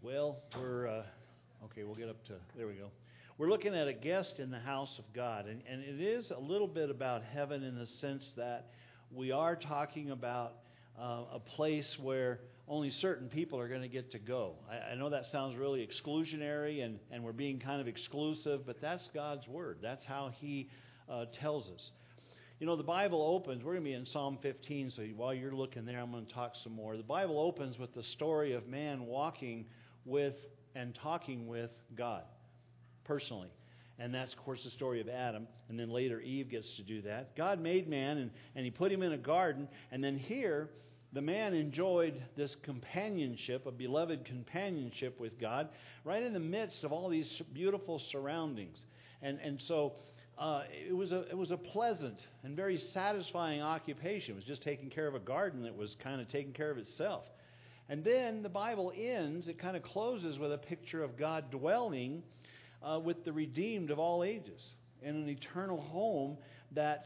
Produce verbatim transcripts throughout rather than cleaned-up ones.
Well, we're, uh, okay, we'll get up to, there we go. We're looking at a guest in the house of God, and, and it is a little bit about heaven in the sense that we are talking about uh, a place where only certain people are going to get to go. I, I know that sounds really exclusionary, and, and we're being kind of exclusive, but that's God's Word. That's how He uh, tells us. You know, the Bible opens, we're going to be in Psalm fifteen, so while you're looking there, I'm going to talk some more. The Bible opens with the story of man walking with and talking with God personally. And that's, of course, the story of Adam. And then later Eve gets to do that. God made man, and, and He put him in a garden. And then here, the man enjoyed this companionship, a beloved companionship with God, right in the midst of all these beautiful surroundings. And and so uh, it was a it was a pleasant and very satisfying occupation. It was just taking care of a garden that was kind of taking care of itself. And then the Bible ends, it kind of closes with a picture of God dwelling uh, with the redeemed of all ages in an eternal home that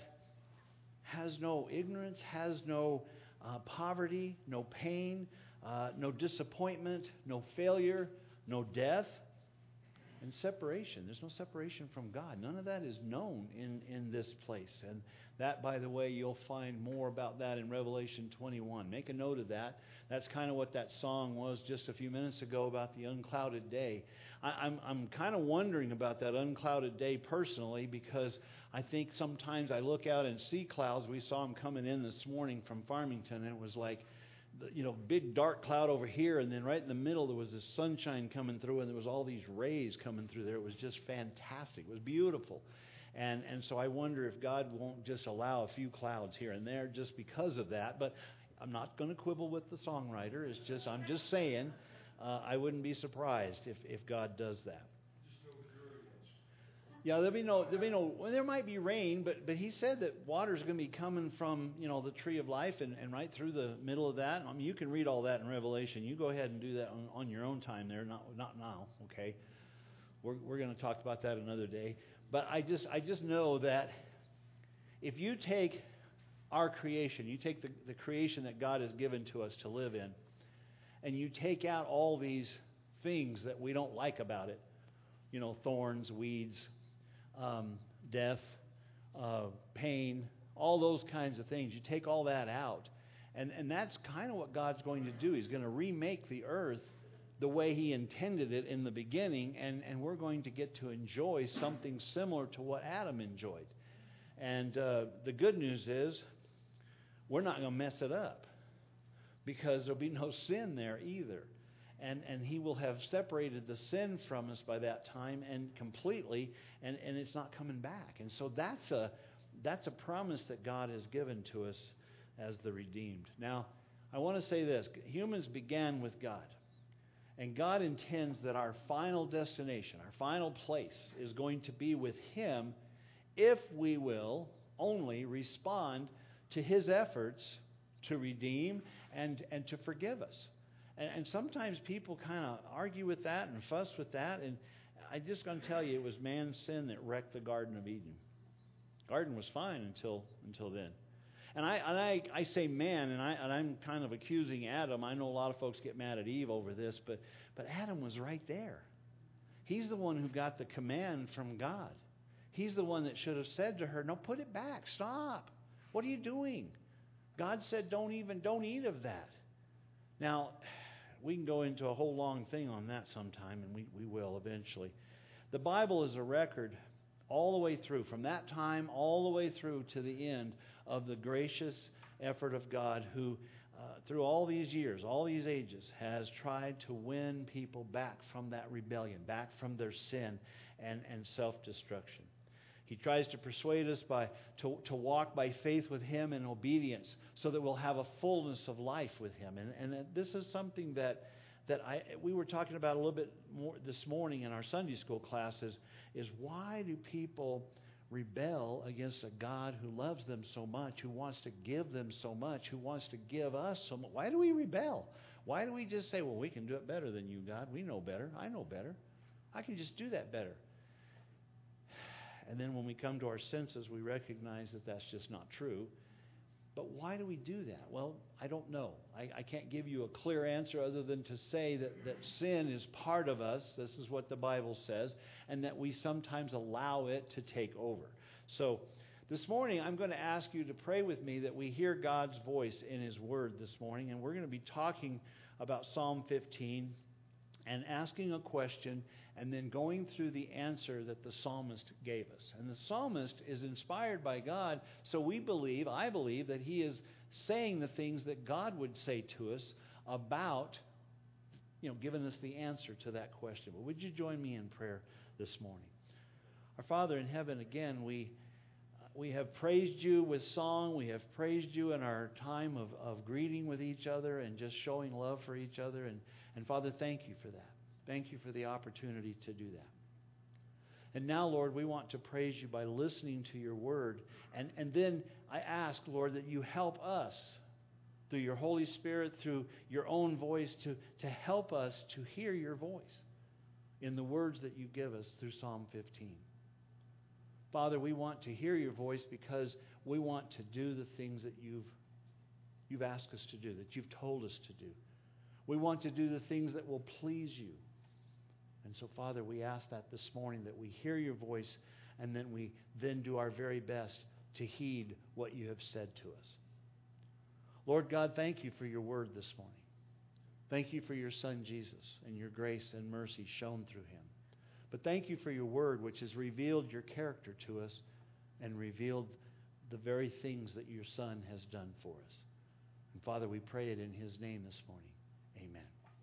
has no ignorance, has no uh, poverty, no pain, uh, no disappointment, no failure, no death, and separation. There's no separation from God. None of that is known in, in this place. And that, by the way, you'll find more about that in Revelation twenty-one. Make a note of that. That's kind of what that song was just a few minutes ago about the unclouded day. I, I'm, I'm kind of wondering about that unclouded day personally, because I think sometimes I look out and see clouds. We saw them coming in this morning from Farmington, and it was like, you know, big dark cloud over here, and then right in the middle there was this sunshine coming through, and there was all these rays coming through there. It was just fantastic. It was beautiful. And and so I wonder if God won't just allow a few clouds here and there just because of that. But I'm not going to quibble with the songwriter. It's just, I'm just saying, uh, I wouldn't be surprised if, if God does that. Yeah, there'll be no, there'll be no, well, there might be rain, but but he said that water's going to be coming from, you know, the tree of life and, and right through the middle of that. I mean, you can read all that in Revelation. You go ahead and do that on, on your own time there, not not now, okay? We're we're going to talk about that another day. But I just I just know that if you take our creation, you take the, the creation that God has given to us to live in, and you take out all these things that we don't like about it, you know, thorns, weeds, Um, death, uh, pain, all those kinds of things. You take all that out. And, and that's kind of what God's going to do. He's going to remake the earth the way He intended it in the beginning, and, and we're going to get to enjoy something similar to what Adam enjoyed. And uh, the good news is we're not going to mess it up, because there'll be no sin there either. And and He will have separated the sin from us by that time and completely, and, and it's not coming back. And so that's a that's a promise that God has given to us as the redeemed. Now, I want to say this. Humans began with God. And God intends that our final destination, our final place, is going to be with Him if we will only respond to His efforts to redeem and, and to forgive us. And, and sometimes people kind of argue with that and fuss with that. And I'm just going to tell you, it was man's sin that wrecked the Garden of Eden. Garden was fine until until then. And I and I, I say man, and, I, and I'm kind of accusing Adam. I know a lot of folks get mad at Eve over this, but, but Adam was right there. He's the one who got the command from God. He's the one that should have said to her, no, put it back. Stop. What are you doing? God said don't even, don't eat of that. Now, we can go into a whole long thing on that sometime, and we, we will eventually. The Bible is a record all the way through, from that time all the way through to the end of the gracious effort of God who, uh, through all these years, all these ages, has tried to win people back from that rebellion, back from their sin and, and self-destruction. He tries to persuade us by to, to walk by faith with Him in obedience so that we'll have a fullness of life with Him. And, and this is something that that I we were talking about a little bit more this morning in our Sunday school classes, is why do people rebel against a God who loves them so much, who wants to give them so much, who wants to give us so much? Why do we rebel? Why do we just say, well, we can do it better than you, God. We know better. I know better. I can just do that better. And then when we come to our senses, we recognize that that's just not true. But why do we do that? Well, I don't know. I, I can't give you a clear answer other than to say that, that sin is part of us. This is what the Bible says. And that we sometimes allow it to take over. So this morning, I'm going to ask you to pray with me that we hear God's voice in His Word this morning. And we're going to be talking about Psalm fifteen and asking a question and then going through the answer that the psalmist gave us. And the psalmist is inspired by God, so we believe, I believe, that he is saying the things that God would say to us about, you know, giving us the answer to that question. But would you join me in prayer this morning? Our Father in heaven, again, we we have praised you with song. We have praised you in our time of, of greeting with each other and just showing love for each other. And, and Father, thank you for that. Thank you for the opportunity to do that. And now, Lord, we want to praise you by listening to your word. And, and then I ask, Lord, that you help us through your Holy Spirit, through your own voice, to, to help us to hear your voice in the words that you give us through Psalm fifteen. Father, we want to hear your voice because we want to do the things that you've, you've asked us to do, that you've told us to do. We want to do the things that will please you. And so, Father, we ask that this morning, that we hear your voice and then we then do our very best to heed what you have said to us. Lord God, thank you for your word this morning. Thank you for your Son, Jesus, and your grace and mercy shown through him. But thank you for your word, which has revealed your character to us and revealed the very things that your Son has done for us. And Father, we pray it in his name this morning. Amen.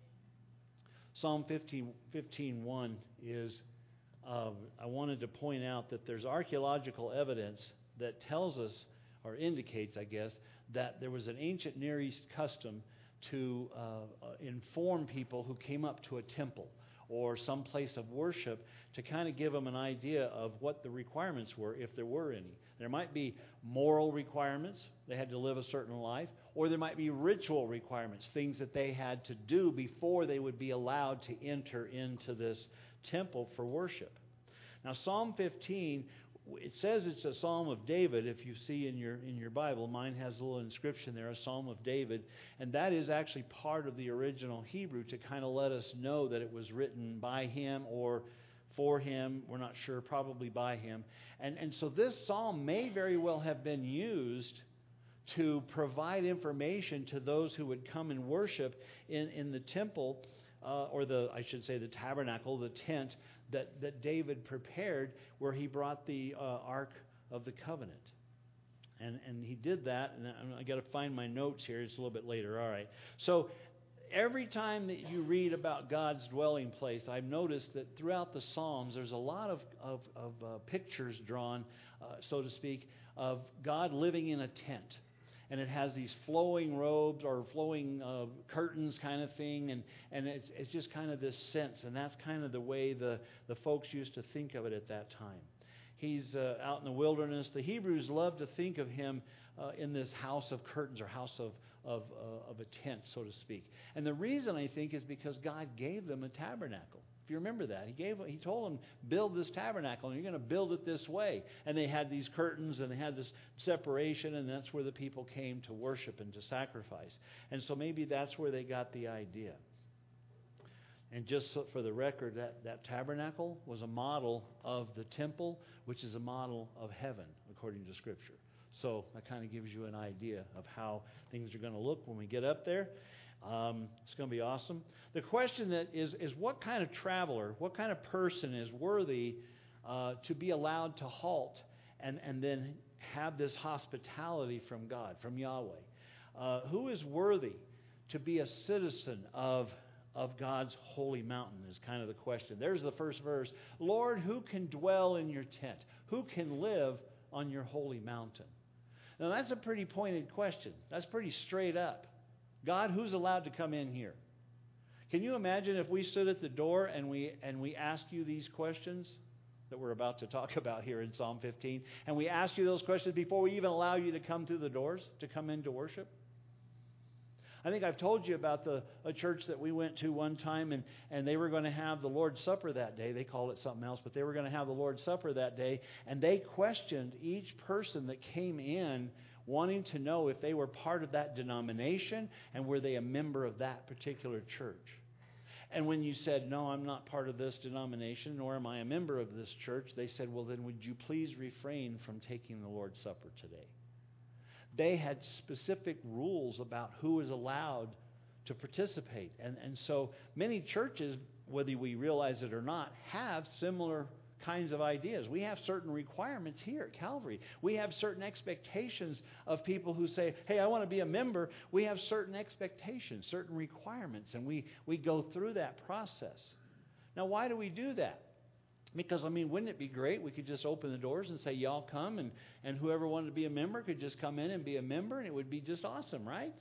Psalm fifteen, fifteen one is, uh, I wanted to point out that there's archaeological evidence that tells us, or indicates, I guess, that there was an ancient Near East custom to uh, uh, inform people who came up to a temple or some place of worship to kind of give them an idea of what the requirements were, if there were any. There might be moral requirements, they had to live a certain life, or there might be ritual requirements, things that they had to do before they would be allowed to enter into this temple for worship. Now, Psalm fifteen, it says it's a Psalm of David, if you see in your in your Bible. Mine has a little inscription there, a Psalm of David, and that is actually part of the original Hebrew to kind of let us know that it was written by him or for him. We're not sure, probably by him. And, and so this psalm may very well have been used to provide information to those who would come and worship in, in the temple, uh, or the, I should say the tabernacle, the tent that, that David prepared where he brought the uh, Ark of the Covenant. And, and he did that, and I got to find my notes here. It's a little bit later. All right. So every time that you read about God's dwelling place, I've noticed that throughout the Psalms, there's a lot of, of, of uh, pictures drawn, uh, so to speak, of God living in a tent. And it has these flowing robes or flowing uh, curtains kind of thing. And, and it's, it's just kind of this sense. And that's kind of the way the, the folks used to think of it at that time. He's uh, out in the wilderness. The Hebrews love to think of him uh, in this house of curtains or house of, of, uh, of a tent, so to speak. And the reason, I think, is because God gave them a tabernacle. If you remember that, he gave, he told them, build this tabernacle, and you're going to build it this way. And they had these curtains, and they had this separation, and that's where the people came to worship and to sacrifice. And so maybe that's where they got the idea. And just so for the record, that, that tabernacle was a model of the temple, which is a model of heaven, according to Scripture. So that kind of gives you an idea of how things are going to look when we get up there. Um, it's going to be awesome. The question that is, is what kind of traveler, what kind of person is worthy uh, to be allowed to halt and, and then have this hospitality from God, from Yahweh? Uh, who is worthy to be a citizen of, of God's holy mountain is kind of the question. There's the first verse. Lord, who can dwell in your tent? Who can live on your holy mountain? Now, that's a pretty pointed question. That's pretty straight up. God, who's allowed to come in here? Can you imagine if we stood at the door and we and we asked you these questions that we're about to talk about here in Psalm fifteen, and we asked you those questions before we even allow you to come through the doors, to come in to worship? I think I've told you about the a church that we went to one time, and, and they were going to have the Lord's Supper that day. They called it something else, but they were going to have the Lord's Supper that day, and they questioned each person that came in wanting to know if they were part of that denomination and were they a member of that particular church. And when you said, no, I'm not part of this denomination, nor am I a member of this church, they said, well, then would you please refrain from taking the Lord's Supper today? They had specific rules about who was allowed to participate. And, and so many churches, whether we realize it or not, have similar kinds of ideas. We have certain requirements here at Calvary. We have certain expectations of people who say, hey, I want to be a member. We have certain expectations, certain requirements, and we, we go through that process. Now, why do we do that? Because, I mean, wouldn't it be great? We could just open the doors and say, y'all come, and, and whoever wanted to be a member could just come in and be a member, and it would be just awesome, right?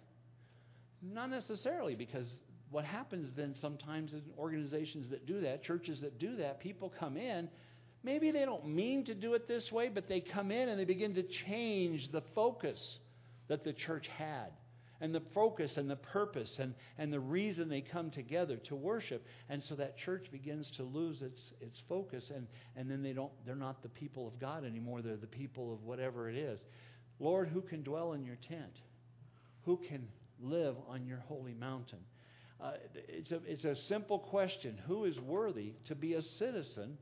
Not necessarily, because what happens then sometimes in organizations that do that, churches that do that, people come in, maybe they don't mean to do it this way, but they come in and they begin to change the focus that the church had, and the focus and the purpose and, and the reason they come together to worship. And so that church begins to lose its its focus, and, and then they don't they're not the people of God anymore. They're the people of whatever it is. Lord, who can dwell in your tent? Who can live on your holy mountain? Uh, it's a it's a simple question. Who is worthy to be a citizen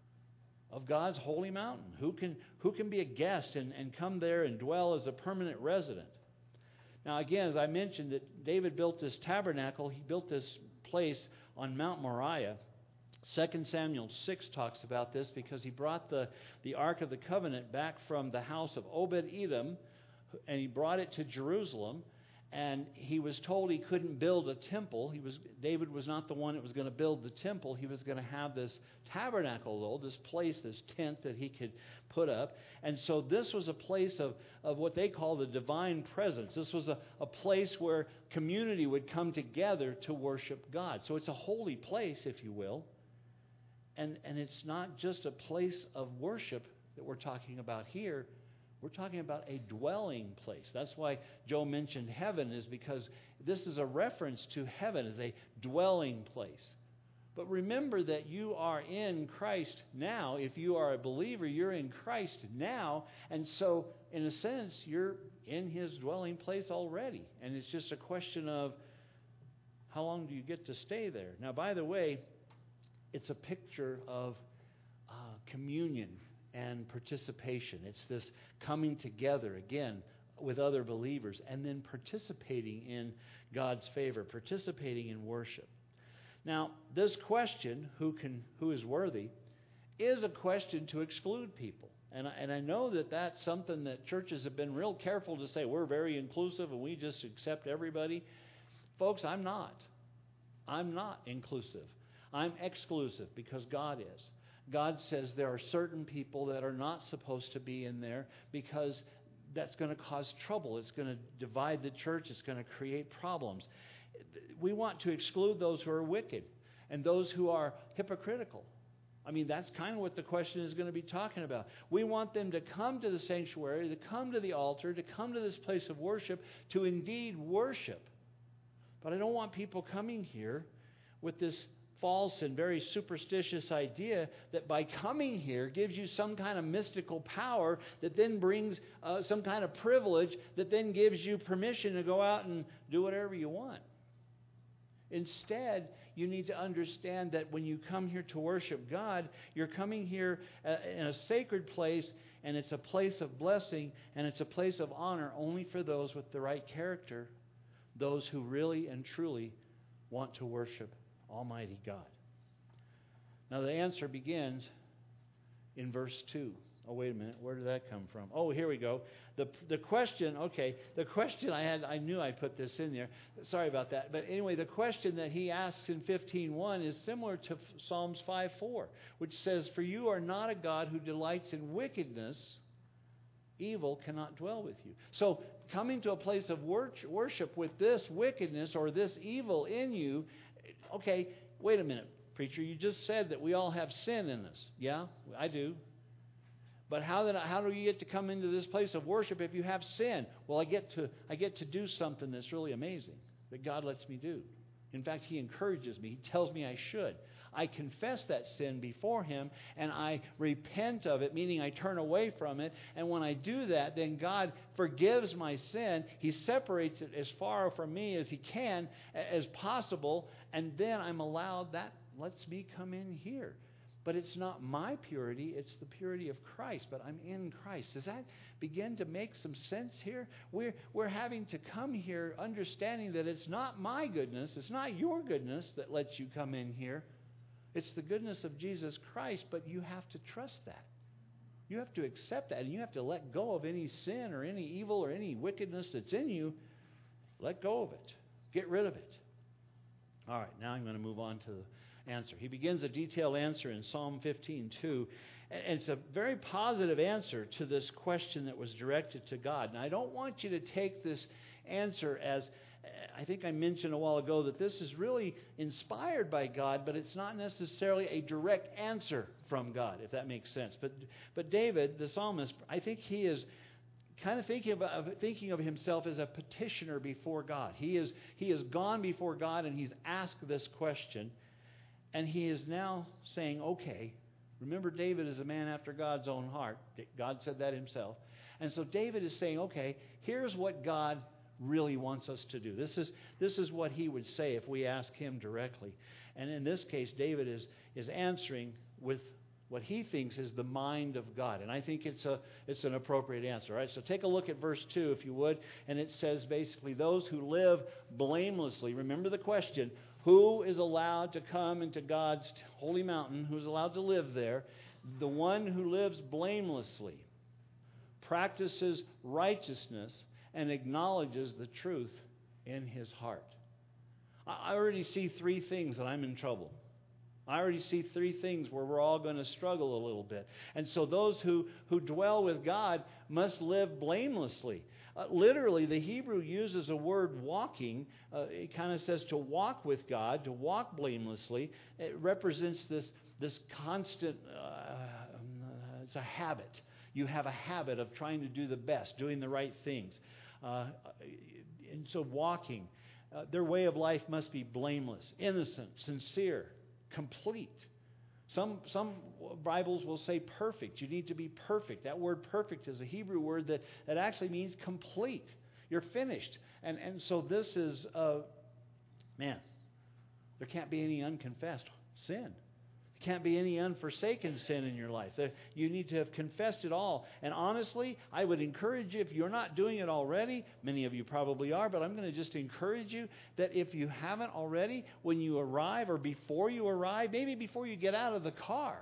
of God's holy mountain? Who can who can be a guest and, and come there and dwell as a permanent resident? Now, again, as I mentioned, that David built this tabernacle. He built this place on Mount Moriah. Second Samuel six talks about this because he brought the, the Ark of the Covenant back from the house of Obed-Edom, and he brought it to Jerusalem. And he was told he couldn't build a temple. He was David was not the one that was going to build the temple. He was going to have this tabernacle, though, this place, this tent that he could put up. And so this was a place of, of what they call the divine presence. This was a, a place where community would come together to worship God. So it's a holy place, if you will. And, and it's not just a place of worship that we're talking about here. We're talking about a dwelling place. That's why Joe mentioned heaven, is because this is a reference to heaven as a dwelling place. But remember that you are in Christ now. If you are a believer, you're in Christ now. And so, in a sense, you're in His dwelling place already. And it's just a question of how long do you get to stay there. Now, by the way, it's a picture of uh, communion and participation. It's this coming together again with other believers and then participating in God's favor, participating in worship. Now, this question, who can, who is worthy, is a question to exclude people. And I, and I know that that's something that churches have been real careful to say, we're very inclusive and we just accept everybody. Folks, I'm not. I'm not inclusive. I'm exclusive because God is. God says there are certain people that are not supposed to be in there because that's going to cause trouble. It's going to divide the church. It's going to create problems. We want to exclude those who are wicked and those who are hypocritical. I mean, that's kind of what the question is going to be talking about. We want them to come to the sanctuary, to come to the altar, to come to this place of worship, to indeed worship. But I don't want people coming here with this false and very superstitious idea that by coming here gives you some kind of mystical power that then brings uh, some kind of privilege that then gives you permission to go out and do whatever you want. Instead, you need to understand that when you come here to worship God, you're coming here uh, in a sacred place, and it's a place of blessing, and it's a place of honor only for those with the right character, those who really and truly want to worship Almighty God. Now the answer begins in verse two. Oh, wait a minute. Where did that come from? Oh, here we go. The the question, okay, the question I had, I knew I put this in there. Sorry about that. But anyway, the question that he asks in fifteen one is similar to Psalms five four, which says, "For you are not a God who delights in wickedness. Evil cannot dwell with you." So coming to a place of worship with this wickedness or this evil in you, okay, wait a minute, preacher, you just said that we all have sin in us. Yeah, I do. But how did I, how do you get to come into this place of worship if you have sin? Well, I get to I get to do something that's really amazing that God lets me do. In fact, He encourages me. He tells me I should. I confess that sin before Him, and I repent of it, meaning I turn away from it. And when I do that, then God forgives my sin. He separates it as far from me as He can, as possible, and then I'm allowed, that lets me come in here. But it's not my purity, it's the purity of Christ, but I'm in Christ. Does that begin to make some sense here? We're, we're having to come here understanding that it's not my goodness, it's not your goodness that lets you come in here. It's the goodness of Jesus Christ, but you have to trust that. You have to accept that, and you have to let go of any sin or any evil or any wickedness that's in you. Let go of it. Get rid of it. All right, now I'm going to move on to the answer. He begins a detailed answer in Psalm fifteen two. And it's a very positive answer to this question that was directed to God. And I don't want you to take this answer as, I think I mentioned a while ago, that this is really inspired by God, but it's not necessarily a direct answer from God, if that makes sense. But but David, the psalmist, I think he is kind of thinking of, thinking of himself as a petitioner before God. He is he has gone before God and he's asked this question. And he is now saying, okay, remember David is a man after God's own heart. God said that himself. And so David is saying, okay, here's what God really wants us to do. This is this is what he would say if we ask him directly. And in this case, David is is answering with what he thinks is the mind of God. And I think it's a it's an appropriate answer. All right, so take a look at verse two, if you would. And it says basically, those who live blamelessly. Remember the question. Who is allowed to come into God's holy mountain? Who's allowed to live there? The one who lives blamelessly, practices righteousness, and acknowledges the truth in his heart. I already see three things that I'm in trouble. I already see three things where we're all going to struggle a little bit. And so those who, who dwell with God must live blamelessly. Uh, literally, the Hebrew uses a word walking. Uh, it kind of says to walk with God, to walk blamelessly. It represents this, this constant, uh, it's a habit. You have a habit of trying to do the best, doing the right things. Uh, and so walking, uh, their way of life must be blameless, innocent, sincere, complete. Some some Bibles will say perfect. You need to be perfect. That word perfect is a Hebrew word that, that actually means complete. You're finished. And and so this is, uh, man, there can't be any unconfessed sin. There can't be any unforsaken sin in your life. You need to have confessed it all. And honestly, I would encourage you, if you're not doing it already, many of you probably are, but I'm going to just encourage you that if you haven't already, when you arrive or before you arrive, maybe before you get out of the car,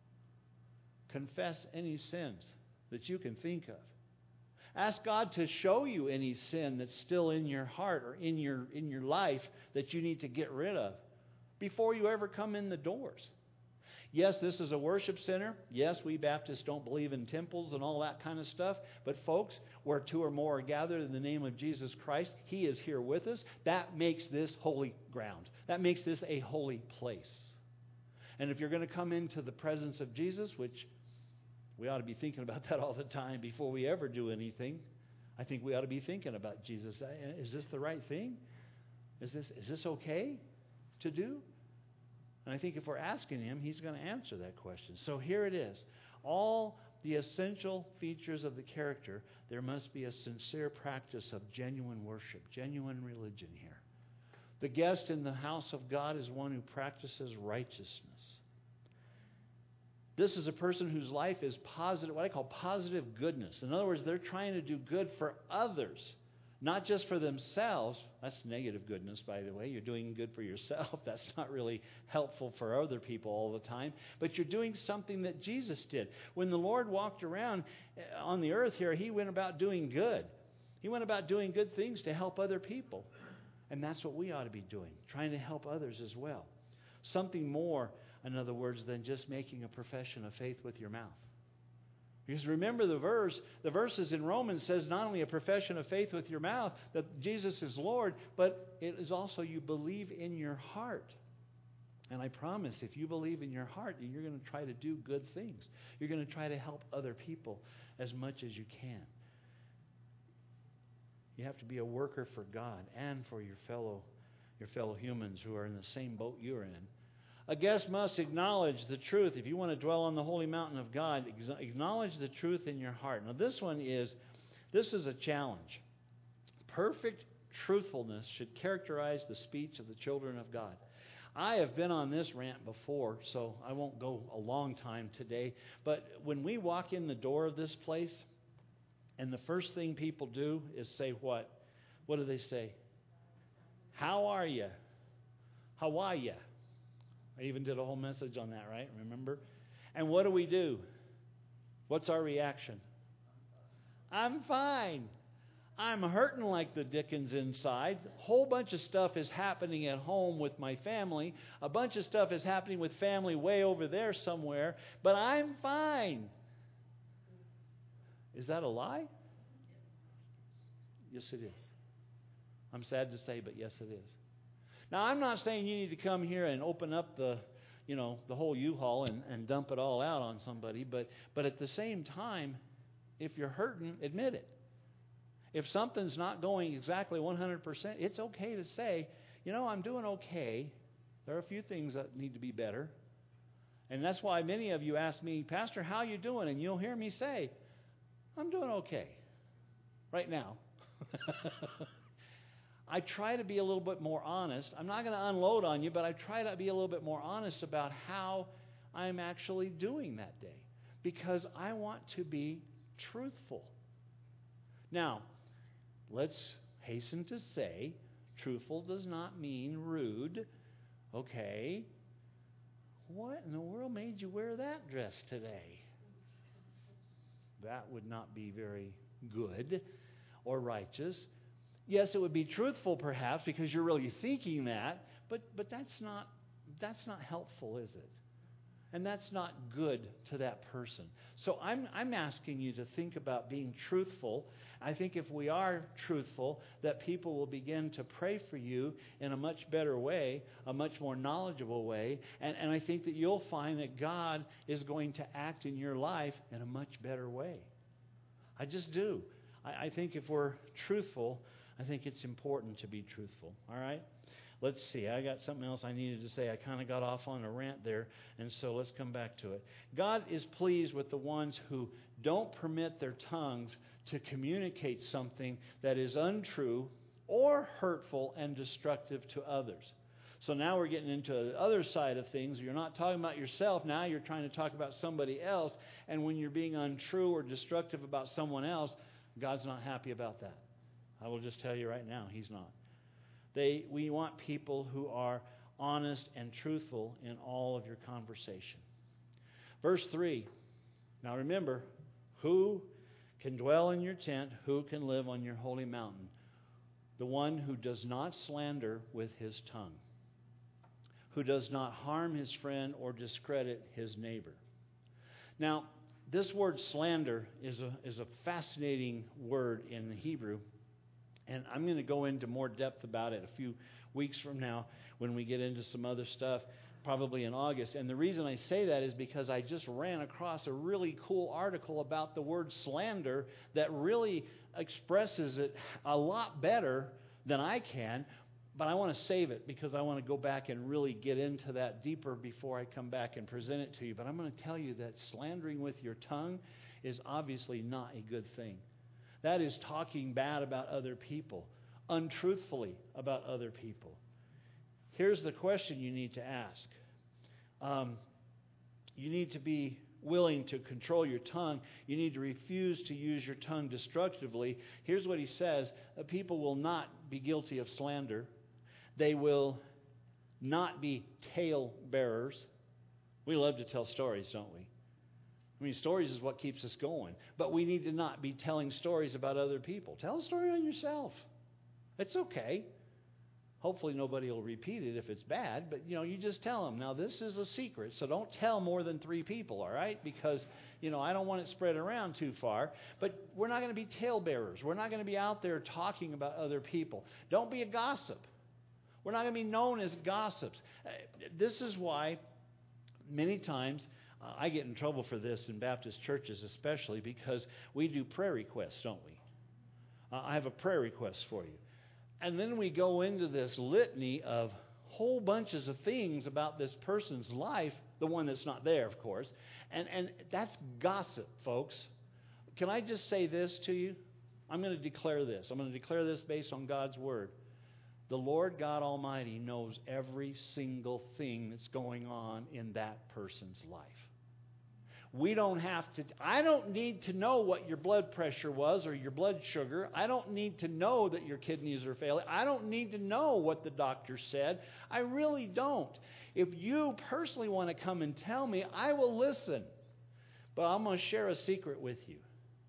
confess any sins that you can think of. Ask God to show you any sin that's still in your heart or in your in your life that you need to get rid of before you ever come in the doors. Yes, this is a worship center. Yes, we Baptists don't believe in temples and all that kind of stuff. But folks, where two or more are gathered in the name of Jesus Christ, He is here with us. That makes this holy ground. That makes this a holy place. And if you're going to come into the presence of Jesus, which we ought to be thinking about that all the time before we ever do anything, I think we ought to be thinking about Jesus. Is this the right thing? Is this is this okay to do? And I think if we're asking Him, He's going to answer that question. So here it is. All the essential features of the character, there must be a sincere practice of genuine worship, genuine religion here. The guest in the house of God is one who practices righteousness. This is a person whose life is positive, what I call positive goodness. In other words, they're trying to do good for others, not just for themselves. That's negative goodness, by the way. You're doing good for yourself. That's not really helpful for other people all the time. But you're doing something that Jesus did. When the Lord walked around on the earth here, He went about doing good. He went about doing good things to help other people. And that's what we ought to be doing, trying to help others as well. Something more, in other words, than just making a profession of faith with your mouth. Because remember the verse, the verses in Romans says not only a profession of faith with your mouth that Jesus is Lord, but it is also you believe in your heart. And I promise, if you believe in your heart, you're going to try to do good things. You're going to try to help other people as much as you can. You have to be a worker for God and for your fellow, your fellow humans who are in the same boat you're in. A guest must acknowledge the truth. If you want to dwell on the holy mountain of God, acknowledge the truth in your heart. Now, this one is, This is a challenge. Perfect truthfulness should characterize the speech of the children of God. I have been on this rant before, so I won't go a long time today. But when we walk in the door of this place, and the first thing people do is say what? What do they say? How are you? How are you? I even did a whole message on that, right? Remember? And what do we do? What's our reaction? I'm fine. I'm hurting like the dickens inside. A whole bunch of stuff is happening at home with my family. A bunch of stuff is happening with family way over there somewhere. But I'm fine. Is that a lie? Yes, it is. I'm sad to say, but yes, it is. Now, I'm not saying you need to come here and open up the, you know, the whole U-Haul and, and dump it all out on somebody. But, but at the same time, if you're hurting, admit it. If something's not going exactly one hundred percent, it's okay to say, you know, I'm doing okay. There are a few things that need to be better. And that's why many of you ask me, Pastor, how you doing? And you'll hear me say, I'm doing okay right now. I try to be a little bit more honest. I'm not going to unload on you, but I try to be a little bit more honest about how I'm actually doing that day, because I want to be truthful. Now, let's hasten to say, truthful does not mean rude. Okay. What in the world made you wear that dress today? That would not be very good or righteous. Yes, it would be truthful perhaps because you're really thinking that, but but that's not that's not helpful, is it? And that's not good to that person. So I'm I'm asking you to think about being truthful. I think if we are truthful, that people will begin to pray for you in a much better way, a much more knowledgeable way, and, and I think that you'll find that God is going to act in your life in a much better way. I just do. I, I think if we're truthful, I think it's important to be truthful. All right? Let's see. I got something else I needed to say. I kind of got off on a rant there, and so let's come back to it. God is pleased with the ones who don't permit their tongues to communicate something that is untrue or hurtful and destructive to others. So now we're getting into the other side of things. You're not talking about yourself. Now you're trying to talk about somebody else, and when you're being untrue or destructive about someone else, God's not happy about that. I will just tell you right now, He's not. They, we want people who are honest and truthful in all of your conversation. Verse three. Now remember, who can dwell in your tent? Who can live on your holy mountain? The one who does not slander with his tongue, who does not harm his friend or discredit his neighbor. Now, this word slander is a, is a fascinating word in the Hebrew. And I'm going to go into more depth about it a few weeks from now when we get into some other stuff, probably in August. And the reason I say that is because I just ran across a really cool article about the word slander that really expresses it a lot better than I can. But I want to save it because I want to go back and really get into that deeper before I come back and present it to you. But I'm going to tell you that slandering with your tongue is obviously not a good thing. That is talking bad about other people, untruthfully about other people. Here's the question you need to ask. Um, you need to be willing to control your tongue. You need to refuse to use your tongue destructively. Here's what he says. People will not be guilty of slander. They will not be tale bearers. We love to tell stories, don't we? I mean, stories is what keeps us going. But we need to not be telling stories about other people. Tell a story on yourself. It's okay. Hopefully nobody will repeat it if it's bad. But, you know, you just tell them, now this is a secret. So don't tell more than three people, all right? Because, you know, I don't want it spread around too far. But we're not going to be talebearers. We're not going to be out there talking about other people. Don't be a gossip. We're not going to be known as gossips. This is why many times Uh, I get in trouble for this in Baptist churches especially because we do prayer requests, don't we? Uh, I have a prayer request for you. And then we go into this litany of whole bunches of things about this person's life, the one that's not there, of course. And, and that's gossip, folks. Can I just say this to you? I'm going to declare this. I'm going to declare this based on God's Word. The Lord God Almighty knows every single thing that's going on in that person's life. We don't have to, I don't need to know what your blood pressure was or your blood sugar. I don't need to know that your kidneys are failing. I don't need to know what the doctor said. I really don't. If you personally want to come and tell me, I will listen. But I'm going to share a secret with you.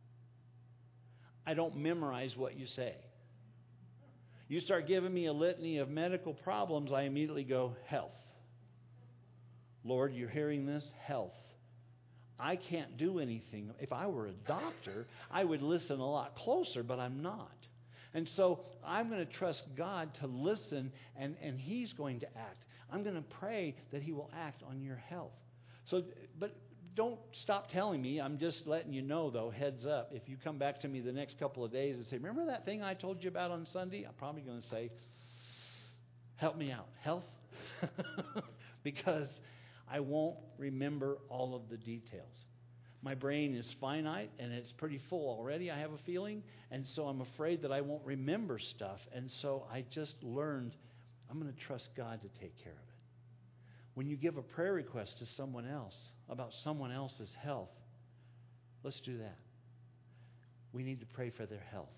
I don't memorize what you say. You start giving me a litany of medical problems, I immediately go, health. Lord, you're hearing this? Health. I can't do anything. If I were a doctor, I would listen a lot closer, but I'm not. And so I'm going to trust God to listen, and, and He's going to act. I'm going to pray that He will act on your health. So, but don't stop telling me. I'm just letting you know, though, heads up. If you come back to me the next couple of days and say, remember that thing I told you about on Sunday? I'm probably going to say, help me out. Health? Because I won't remember all of the details. My brain is finite, and it's pretty full already, I have a feeling. And so I'm afraid that I won't remember stuff. And so I just learned I'm going to trust God to take care of it. When you give a prayer request to someone else about someone else's health, let's do that. We need to pray for their health.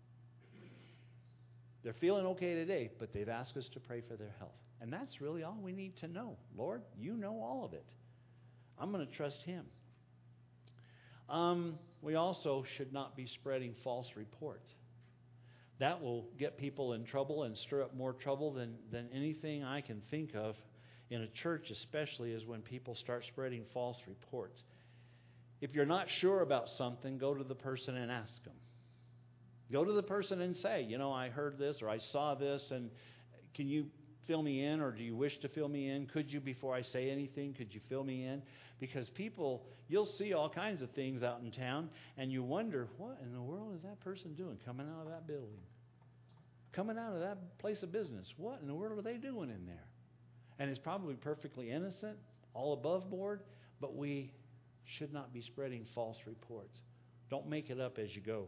They're feeling okay today, but they've asked us to pray for their health. And that's really all we need to know. Lord, you know all of it. I'm going to trust Him. Um, we also should not be spreading false reports. That will get people in trouble and stir up more trouble than, than anything I can think of. In a church especially, is when people start spreading false reports. If you're not sure about something, go to the person and ask them. Go to the person and say, you know, I heard this or I saw this, and can you fill me in, or do you wish to fill me in? Could you, before I say anything, could you fill me in? Because people, you'll see all kinds of things out in town, and you wonder, what in the world is that person doing coming out of that building? Coming out of that place of business? What in the world are they doing in there? And it's probably perfectly innocent, all above board, but we should not be spreading false reports. Don't make it up as you go.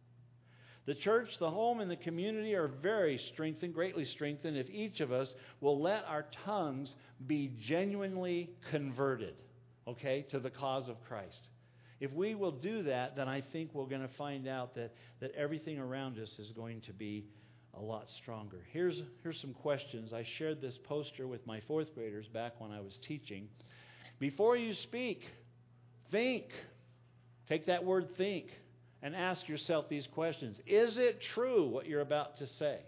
The church, the home, and the community are very strengthened, greatly strengthened, if each of us will let our tongues be genuinely converted, okay, to the cause of Christ. If we will do that, then I think we're going to find out that, that everything around us is going to be a lot stronger. Here's, here's some questions. I shared this poster with my fourth graders back when I was teaching. Before you speak, think. Take that word think and ask yourself these questions. Is it true what you're about to say?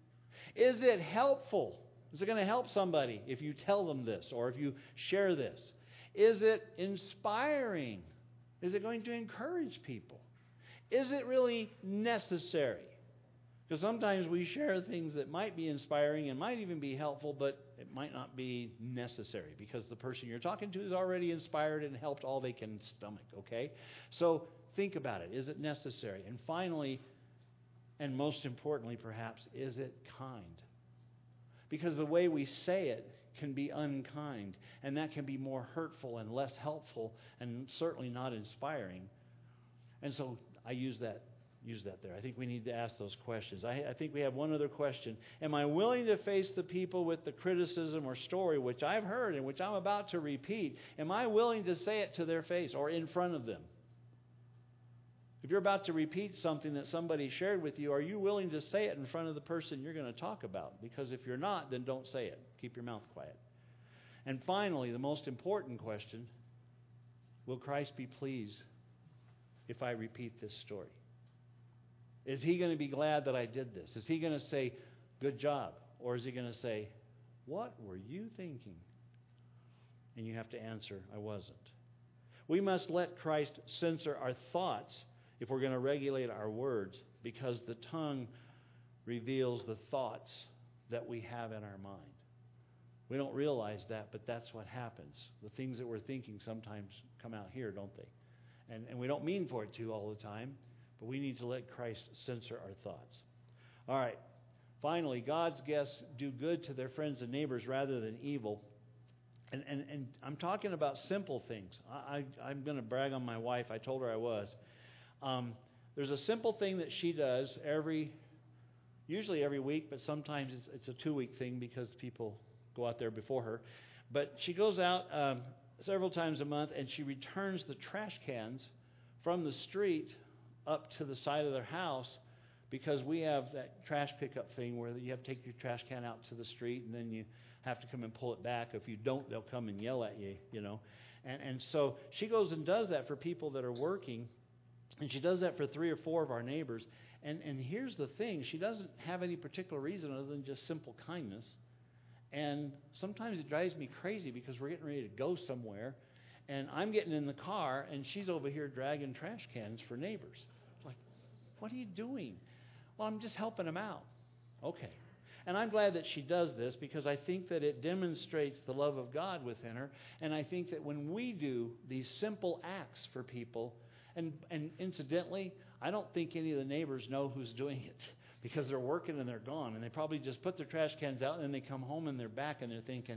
Is it helpful? Is it going to help somebody if you tell them this or if you share this? Is it inspiring? Is it going to encourage people? Is it really necessary? Because sometimes we share things that might be inspiring and might even be helpful, but it might not be necessary because the person you're talking to is already inspired and helped all they can stomach, okay? So think about it. Is it necessary? And finally, and most importantly perhaps, is it kind? Because the way we say it can be unkind, and that can be more hurtful and less helpful and certainly not inspiring. And so I use that Use that there. I think we need to ask those questions. I, I think we have one other question. Am I willing to face the people with the criticism or story which I've heard and which I'm about to repeat? Am I willing to say it to their face or in front of them? If you're about to repeat something that somebody shared with you, are you willing to say it in front of the person you're going to talk about? Because if you're not, then don't say it. Keep your mouth quiet. And finally, the most important question, will Christ be pleased if I repeat this story? Is He going to be glad that I did this? Is He going to say, good job? Or is He going to say, what were you thinking? And you have to answer, I wasn't. We must let Christ censor our thoughts if we're going to regulate our words, because the tongue reveals the thoughts that we have in our mind. We don't realize that, but that's what happens. The things that we're thinking sometimes come out here, don't they? And, and we don't mean for it to all the time. But we need to let Christ censor our thoughts. All right. Finally, God's guests do good to their friends and neighbors rather than evil. And and, and I'm talking about simple things. I, I, I'm going to brag on my wife. I told her I was. Um, There's a simple thing that she does every, usually every week, but sometimes it's, it's a two-week thing because people go out there before her. But she goes out um, several times a month, and she returns the trash cans from the street up to the side of their house, because we have that trash pickup thing where you have to take your trash can out to the street, and then you have to come and pull it back. If you don't, they'll come and yell at you, you know. And, and so she goes and does that for people that are working, and she does that for three or four of our neighbors. And, and here's the thing. She doesn't have any particular reason other than just simple kindness. And sometimes it drives me crazy because we're getting ready to go somewhere, and I'm getting in the car, and she's over here dragging trash cans for neighbors. It's like, what are you doing? Well, I'm just helping them out. Okay. And I'm glad that she does this, because I think that it demonstrates the love of God within her. And I think that when we do these simple acts for people, and, and incidentally, I don't think any of the neighbors know who's doing it, because they're working and they're gone. And they probably just put their trash cans out, and then they come home and they're back and they're thinking,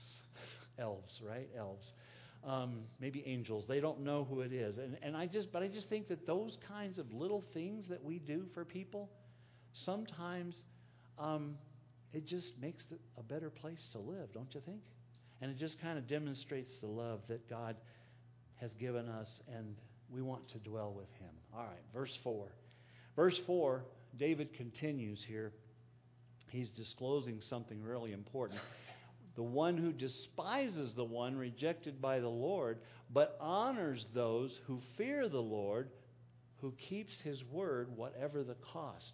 elves, right? Elves. Um, maybe angels. They don't know who it is. And, and I just, but I just think that those kinds of little things that we do for people, sometimes um, it just makes it a better place to live, don't you think? And it just kind of demonstrates the love that God has given us, and we want to dwell with Him. All right, verse four. Verse four, David continues here. He's disclosing something really important. The one who despises the one rejected by the Lord, but honors those who fear the Lord, who keeps His word, whatever the cost.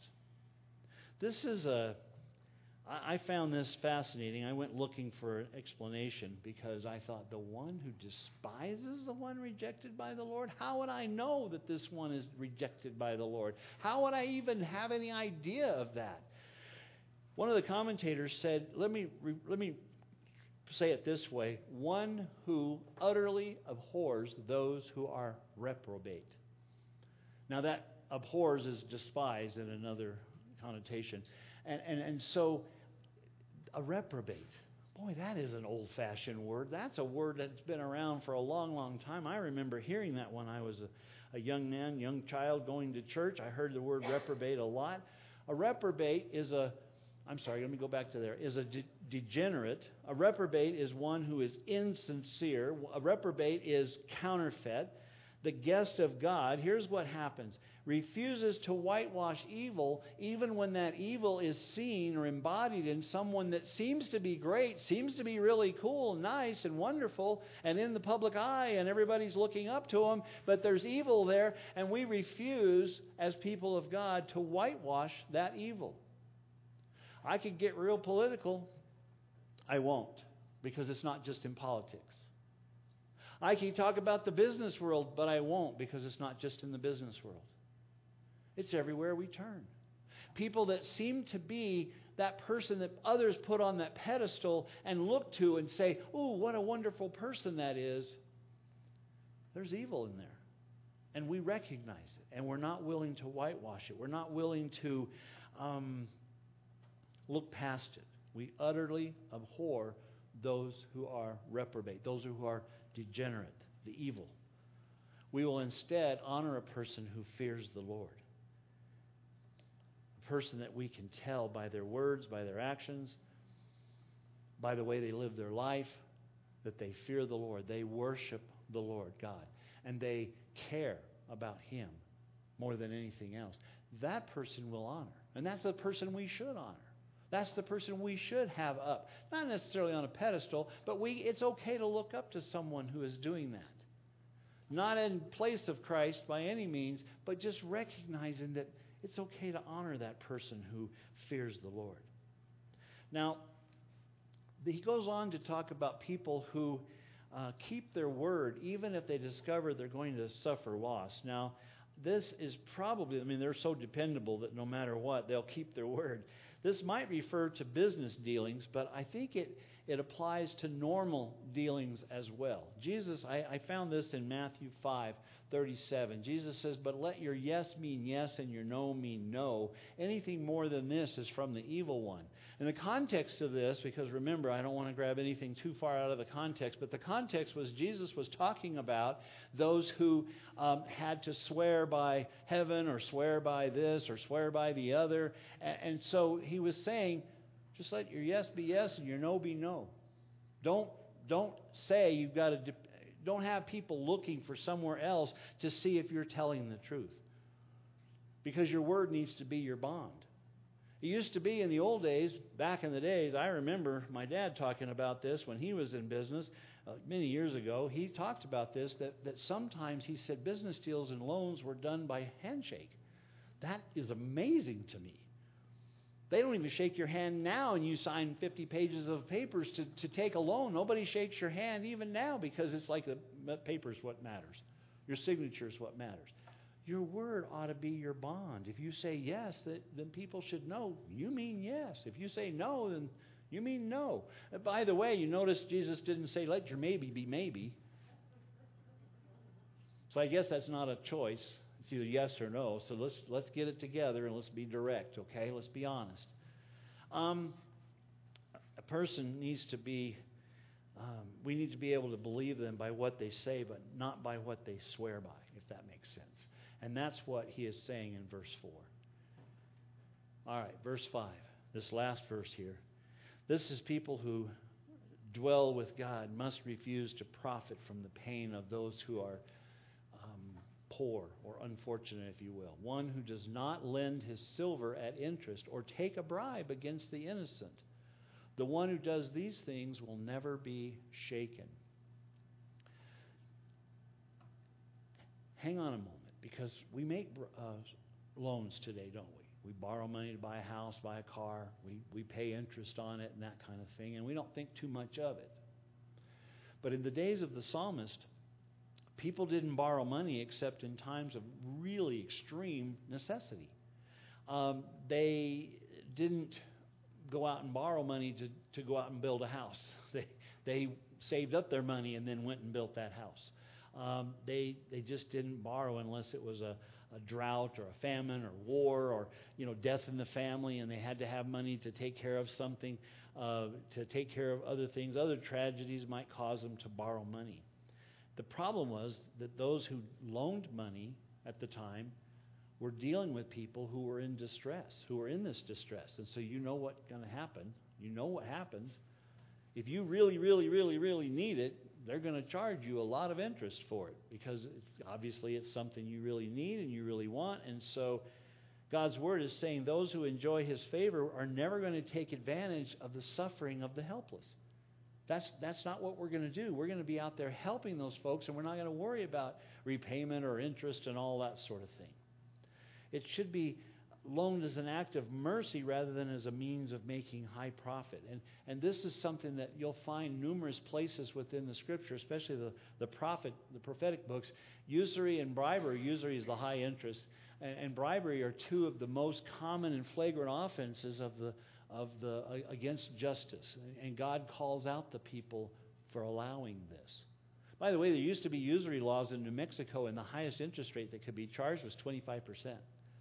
This is a, I found this fascinating. I went looking for an explanation, because I thought, the one who despises the one rejected by the Lord? How would I know that this one is rejected by the Lord? How would I even have any idea of that? One of the commentators said, let me let me say it this way: one who utterly abhors those who are reprobate. Now that abhors is despise in another connotation. And, and, and so a reprobate, boy, that is an old-fashioned word. That's a word that's been around for a long, long time. I remember hearing that when I was a, a young man, young child going to church. I heard the word reprobate a lot. A reprobate is a I'm sorry, let me go back to there, is a de- degenerate. A reprobate is one who is insincere. A reprobate is counterfeit. The guest of God, here's what happens. Refuses to whitewash evil, even when that evil is seen or embodied in someone that seems to be great, seems to be really cool, nice, and wonderful, and in the public eye, and everybody's looking up to them, but there's evil there, and we refuse, as people of God, to whitewash that evil. I could get real political. I won't, because it's not just in politics. I can talk about the business world, but I won't, because it's not just in the business world. It's everywhere we turn. People that seem to be that person that others put on that pedestal and look to and say, "Oh, what a wonderful person that is." There's evil in there. And we recognize it. And we're not willing to whitewash it. We're not willing to um, look past it. We utterly abhor those who are reprobate, those who are degenerate, the evil. We will instead honor a person who fears the Lord. A person that we can tell by their words, by their actions, by the way they live their life, that they fear the Lord. They worship the Lord God. And they care about Him more than anything else. That person will honor. And that's the person we should honor. That's the person we should have up. Not necessarily on a pedestal, but we it's okay to look up to someone who is doing that. Not in place of Christ by any means, but just recognizing that it's okay to honor that person who fears the Lord. Now, he goes on to talk about people who uh, keep their word, even if they discover they're going to suffer loss. Now, this is probably, I mean, they're so dependable that no matter what, they'll keep their word. This might refer to business dealings, but I think it, it applies to normal dealings as well. Jesus, I, I found this in Matthew five thirty-seven. Jesus says, "But let your yes mean yes and your no mean no. Anything more than this is from the evil one." And the context of this, because remember, I don't want to grab anything too far out of the context, but the context was Jesus was talking about those who um, had to swear by heaven or swear by this or swear by the other. And, and so he was saying, just let your yes be yes and your no be no. Don't don't say you've got to. De- don't have people looking for somewhere else to see if you're telling the truth, because your word needs to be your bond. It used to be in the old days, back in the days. I remember my dad talking about this when he was in business uh, many years ago. He talked about this that that sometimes he said business deals and loans were done by handshake. That is amazing to me. They don't even shake your hand now and you sign fifty pages of papers to, to take a loan. Nobody shakes your hand even now because it's like the paper's what matters. Your signature is what matters. Your word ought to be your bond. If you say yes, that, then people should know you mean yes. If you say no, then you mean no. And by the way, you notice Jesus didn't say let your maybe be maybe. So I guess that's not a choice. It's either yes or no. So let's let's get it together and let's be direct, okay? Let's be honest. Um, a person needs to be, um, we need to be able to believe them by what they say, but not by what they swear by, if that makes sense. And that's what he is saying in verse four. All right, verse five, this last verse here. This is people who dwell with God must refuse to profit from the pain of those who are poor or unfortunate, if you will. One who does not lend his silver at interest or take a bribe against the innocent. The one who does these things will never be shaken. Hang on a moment, because we make uh, loans today, don't we? We borrow money to buy a house, buy a car. We, we pay interest on it and that kind of thing, and we don't think too much of it. But in the days of the psalmist, people didn't borrow money except in times of really extreme necessity. Um, they didn't go out and borrow money to, to go out and build a house. They they saved up their money and then went and built that house. Um, they they just didn't borrow unless it was a, a drought or a famine or war or you know death in the family, and they had to have money to take care of something, uh, to take care of other things. Other tragedies might cause them to borrow money. The problem was that those who loaned money at the time were dealing with people who were in distress, who were in this distress. And so you know what's going to happen. You know what happens. If you really, really, really, really need it, they're going to charge you a lot of interest for it because it's, obviously it's something you really need and you really want. And so God's Word is saying those who enjoy His favor are never going to take advantage of the suffering of the helpless. That's that's not what we're going to do. We're going to be out there helping those folks, and we're not going to worry about repayment or interest and all that sort of thing. It should be loaned as an act of mercy rather than as a means of making high profit. And and this is something that you'll find numerous places within the Scripture, especially the, the prophet, the prophetic books. Usury and bribery. Usury is the high interest, and, and bribery are two of the most common and flagrant offenses of the of the against justice, and God calls out the people for allowing this. By the way, there used to be usury laws in New Mexico, and the highest interest rate that could be charged was twenty-five percent.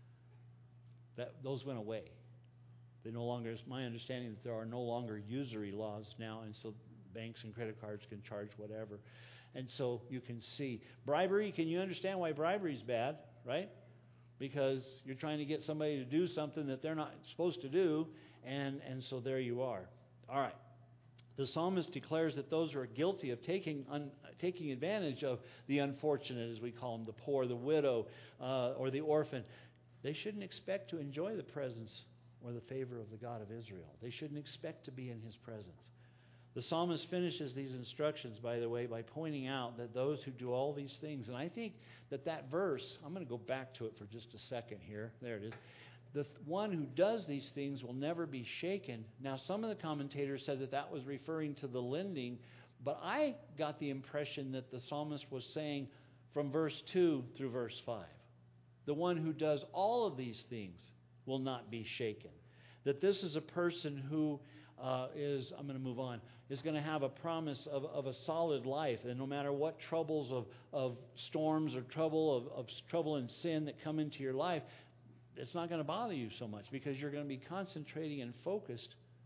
That those went away. They no longer, it's my understanding that there are no longer usury laws now, and so banks and credit cards can charge whatever. And so you can see bribery. Can you understand why bribery is bad, right? Because you're trying to get somebody to do something that they're not supposed to do. And and so there you are. All right. The psalmist declares that those who are guilty of taking un, taking advantage of the unfortunate, as we call them, the poor, the widow, uh, or the orphan, they shouldn't expect to enjoy the presence or the favor of the God of Israel. They shouldn't expect to be in His presence. The psalmist finishes these instructions, by the way, by pointing out that those who do all these things, and I think that that verse, I'm going to go back to it for just a second here. There it is. The one who does these things will never be shaken. Now, some of the commentators said that that was referring to the lending, but I got the impression that the psalmist was saying from verse two through verse five. The one who does all of these things will not be shaken. That this is a person who uh, is, I'm going to move on, is going to have a promise of, of a solid life. And no matter what troubles of, of storms or trouble of, of trouble and sin that come into your life, it's not going to bother you so much because you're going to be concentrating and focused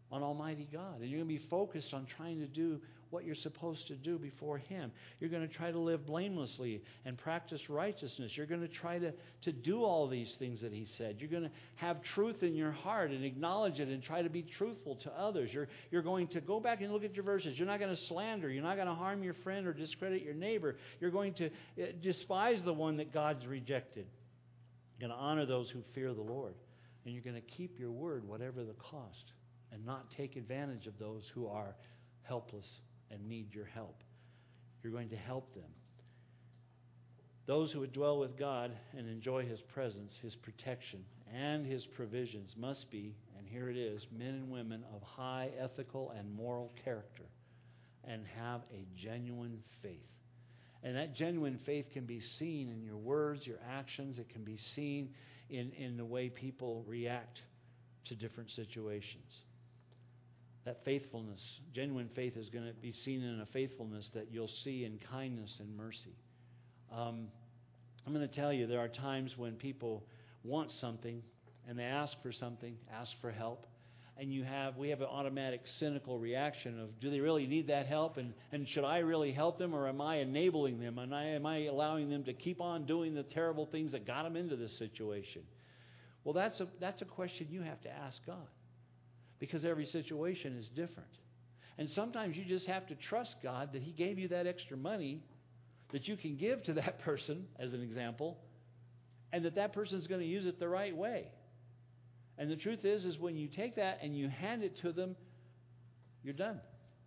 on Almighty God. And you're going to be focused on trying to do what you're supposed to do before Him. You're going to try to live blamelessly and practice righteousness. You're going to try to, to do all these things that He said. You're going to have truth in your heart and acknowledge it and try to be truthful to others. You're, you're going to go back and look at your verses. You're not going to slander. You're not going to harm your friend or discredit your neighbor. You're going to despise the one that God's rejected. You're going to honor those who fear the Lord. And you're going to keep your word whatever the cost and not take advantage of those who are helpless and need your help. You're going to help them. Those who would dwell with God and enjoy His presence, His protection, and His provisions must be, and here it is, men and women of high ethical and moral character and have a genuine faith. And that genuine faith can be seen in your words, your actions. It can be seen in, in the way people react to different situations. That faithfulness, genuine faith, is going to be seen in a faithfulness that you'll see in kindness and mercy. Um, I'm going to tell you, there are times when people want something and they ask for something, ask for help, and you have we have an automatic cynical reaction of, do they really need that help? And, and should I really help them, or am I enabling them? And I, am I allowing them to keep on doing the terrible things that got them into this situation? Well, that's a that's a question you have to ask God. Because every situation is different. And sometimes you just have to trust God that He gave you that extra money that you can give to that person, as an example, and that that person's going to use it the right way. And the truth is, is when you take that and you hand it to them, you're done.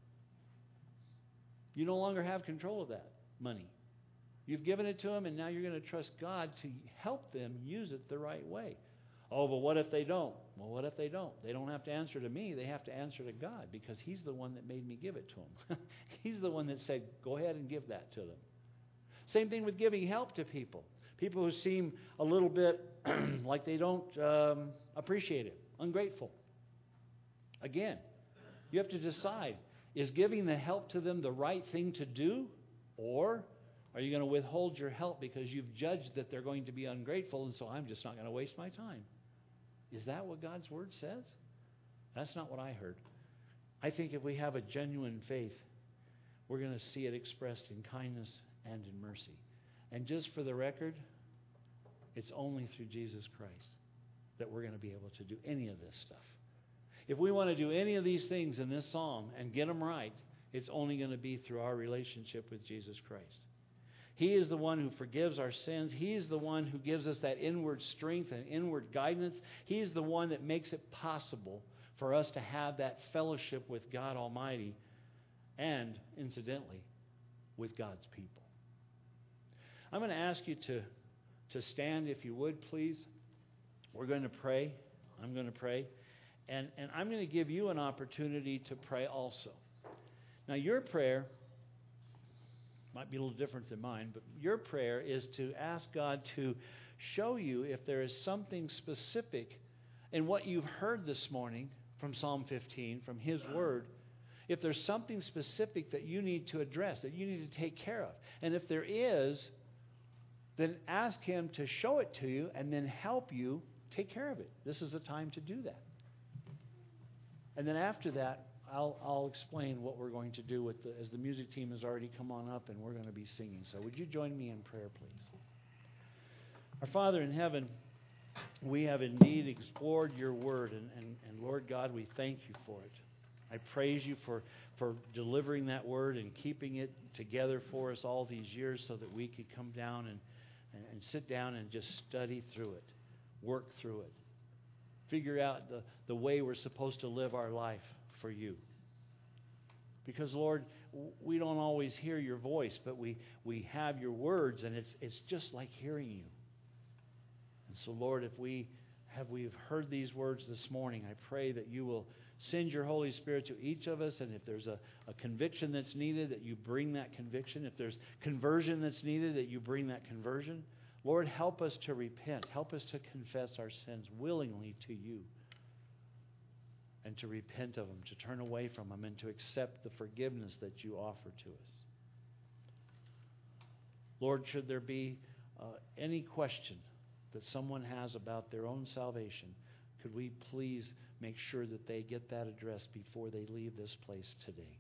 You no longer have control of that money. You've given it to them, and now you're going to trust God to help them use it the right way. Oh, but what if they don't? Well, what if they don't? They don't have to answer to me. They have to answer to God, because He's the one that made me give it to them. He's the one that said, go ahead and give that to them. Same thing with giving help to people. People who seem a little bit like they don't um, appreciate it, ungrateful. Again, you have to decide, is giving the help to them the right thing to do? Or are you going to withhold your help because you've judged that they're going to be ungrateful, and so I'm just not going to waste my time? Is that what God's Word says? That's not what I heard. I think if we have a genuine faith, we're going to see it expressed in kindness and in mercy. And just for the record, it's only through Jesus Christ that we're going to be able to do any of this stuff. If we want to do any of these things in this psalm and get them right, it's only going to be through our relationship with Jesus Christ. He is the one who forgives our sins. He is the one who gives us that inward strength and inward guidance. He is the one that makes it possible for us to have that fellowship with God Almighty and, incidentally, with God's people. I'm going to ask you to, to stand, if you would, please. We're going to pray. I'm going to pray. And, and I'm going to give you an opportunity to pray also. Now, your prayer might be a little different than mine, but your prayer is to ask God to show you if there is something specific in what you've heard this morning from Psalm fifteen, from His Word, if there's something specific that you need to address, that you need to take care of. And if there is, then ask Him to show it to you and then help you take care of it. This is a time to do that. And then after that, I'll, I'll explain what we're going to do with the, as the music team has already come on up and we're going to be singing. So would you join me in prayer, please? Our Father in heaven, we have indeed explored your word, and, and, and Lord God, we thank you for it. I praise you for, for delivering that word and keeping it together for us all these years so that we could come down and, and, and sit down and just study through it, work through it, figure out the, the way we're supposed to live our life for you. Because, Lord, we don't always hear your voice, but we, we have your words, and it's it's just like hearing you. And so, Lord, if we have we've heard these words this morning, I pray that you will send your Holy Spirit to each of us, and if there's a, a conviction that's needed, that you bring that conviction. If there's conversion that's needed, that you bring that conversion. Lord, help us to repent. Help us to confess our sins willingly to you, and to repent of them, to turn away from them, and to accept the forgiveness that you offer to us. Lord, should there be uh, any question that someone has about their own salvation, could we please make sure that they get that address before they leave this place today.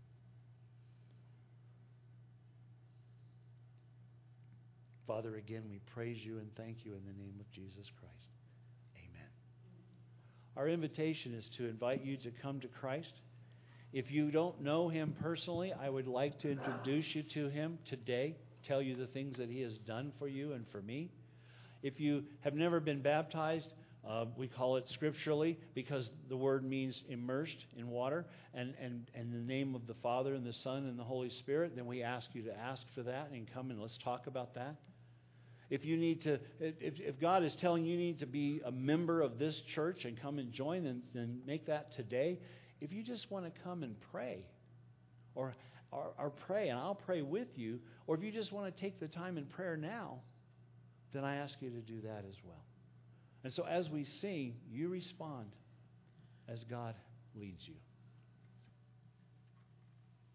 Father, again, we praise you and thank you in the name of Jesus Christ. Amen. Our invitation is to invite you to come to Christ. If you don't know Him personally, I would like to introduce you to Him today, tell you the things that He has done for you and for me. If you have never been baptized, uh, we call it scripturally because the word means immersed in water and, and, and the name of the Father and the Son and the Holy Spirit, then we ask you to ask for that and come and let's talk about that. If you need to, if, if God is telling you you need to be a member of this church and come and join, then, then make that today. If you just want to come and pray, or, or or pray, and I'll pray with you, or if you just want to take the time in prayer now, then I ask you to do that as well. And so as we sing, you respond as God leads you.